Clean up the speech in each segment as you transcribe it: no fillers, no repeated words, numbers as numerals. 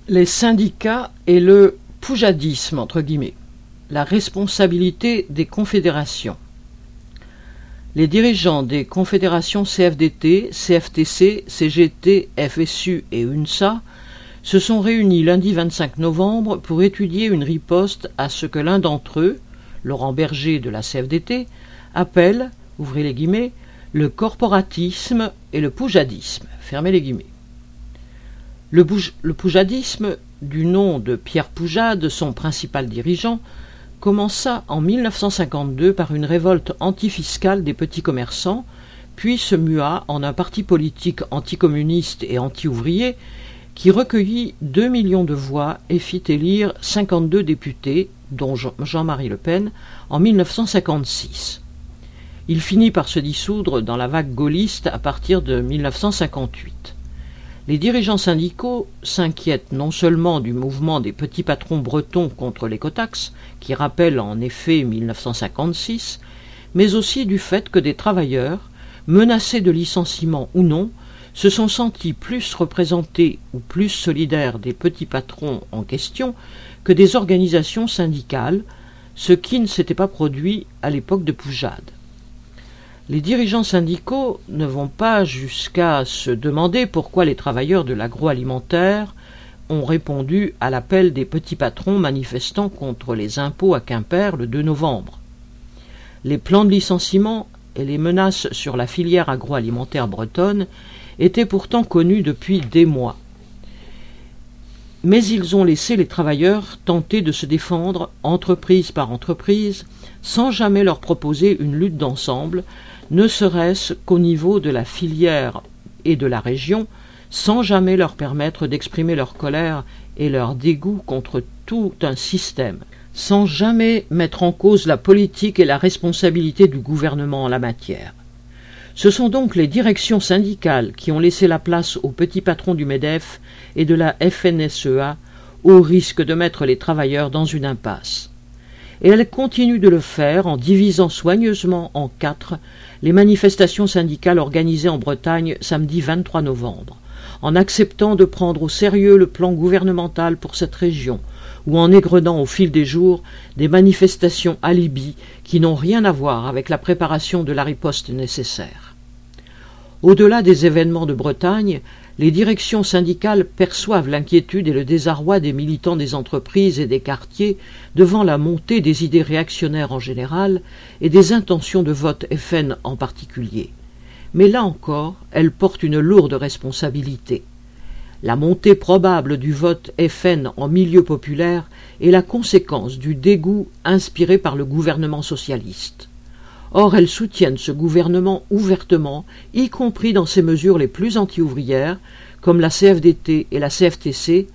Les syndicats et le poujadisme, entre guillemets, la responsabilité des confédérations. Les dirigeants des confédérations CFDT, CFTC, CGT, FSU et UNSA se sont réunis lundi 25 novembre pour étudier une riposte à ce que l'un d'entre eux, Laurent Berger de la CFDT, appelle, ouvrez les guillemets, le corporatisme et le poujadisme, fermez les guillemets. Le poujadisme, du nom de Pierre Poujade, son principal dirigeant, commença en 1952 par une révolte antifiscale des petits commerçants, puis se mua en un parti politique anticommuniste et anti-ouvrier qui recueillit 2 millions de voix et fit élire 52 députés, dont Jean-Marie Le Pen, en 1956. Il finit par se dissoudre dans la vague gaulliste à partir de 1958. Les dirigeants syndicaux s'inquiètent non seulement du mouvement des petits patrons bretons contre l'écotaxe, qui rappelle en effet 1956, mais aussi du fait que des travailleurs, menacés de licenciement ou non, se sont sentis plus représentés ou plus solidaires des petits patrons en question que des organisations syndicales, ce qui ne s'était pas produit à l'époque de Poujade. Les dirigeants syndicaux ne vont pas jusqu'à se demander pourquoi les travailleurs de l'agroalimentaire ont répondu à l'appel des petits patrons manifestant contre les impôts à Quimper le 2 novembre. Les plans de licenciement et les menaces sur la filière agroalimentaire bretonne étaient pourtant connus depuis des mois. Mais ils ont laissé les travailleurs tenter de se défendre entreprise par entreprise sans jamais leur proposer une lutte d'ensemble, ne serait-ce qu'au niveau de la filière et de la région, sans jamais leur permettre d'exprimer leur colère et leur dégoût contre tout un système, sans jamais mettre en cause la politique et la responsabilité du gouvernement en la matière. Ce sont donc les directions syndicales qui ont laissé la place aux petits patrons du MEDEF et de la FNSEA, au risque de mettre les travailleurs dans une impasse. Et elles continuent de le faire en divisant soigneusement en 4 les manifestations syndicales organisées en Bretagne samedi 23 novembre, en acceptant de prendre au sérieux le plan gouvernemental pour cette région, ou en égrenant au fil des jours des manifestations alibi qui n'ont rien à voir avec la préparation de la riposte nécessaire. Au-delà des événements de Bretagne, les directions syndicales perçoivent l'inquiétude et le désarroi des militants des entreprises et des quartiers devant la montée des idées réactionnaires en général et des intentions de vote FN en particulier. Mais là encore, elles portent une lourde responsabilité. La montée probable du vote FN en milieu populaire est la conséquence du dégoût inspiré par le gouvernement socialiste. Or, elles soutiennent ce gouvernement ouvertement, y compris dans ses mesures les plus anti-ouvrières, comme la CFDT et la CFTC,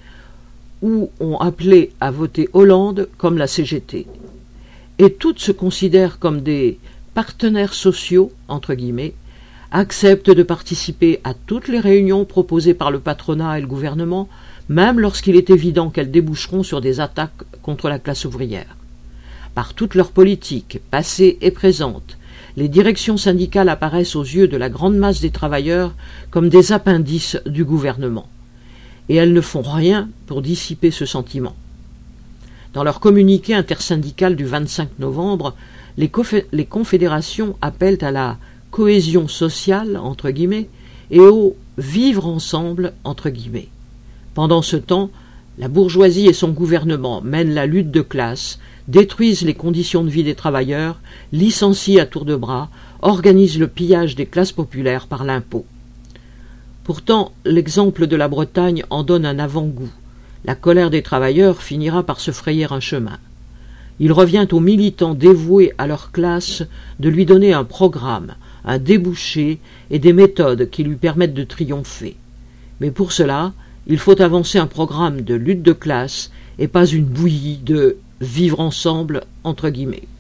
ou ont appelé à voter Hollande comme la CGT. Et toutes se considèrent comme des « partenaires sociaux », entre guillemets, acceptent de participer à toutes les réunions proposées par le patronat et le gouvernement, même lorsqu'il est évident qu'elles déboucheront sur des attaques contre la classe ouvrière. Par toute leur politique, passée et présente, les directions syndicales apparaissent aux yeux de la grande masse des travailleurs comme des appendices du gouvernement. Et elles ne font rien pour dissiper ce sentiment. Dans leur communiqué intersyndical du 25 novembre, les confédérations appellent à la cohésion sociale, entre guillemets, et au vivre ensemble, entre guillemets. Pendant ce temps, la bourgeoisie et son gouvernement mènent la lutte de classe, détruisent les conditions de vie des travailleurs, licencient à tour de bras, organisent le pillage des classes populaires par l'impôt. Pourtant, l'exemple de la Bretagne en donne un avant-goût. La colère des travailleurs finira par se frayer un chemin. Il revient aux militants dévoués à leur classe de lui donner un programme, un débouché et des méthodes qui lui permettent de triompher. Mais pour cela, il faut avancer un programme de lutte de classe et pas une bouillie de « vivre ensemble » entre guillemets.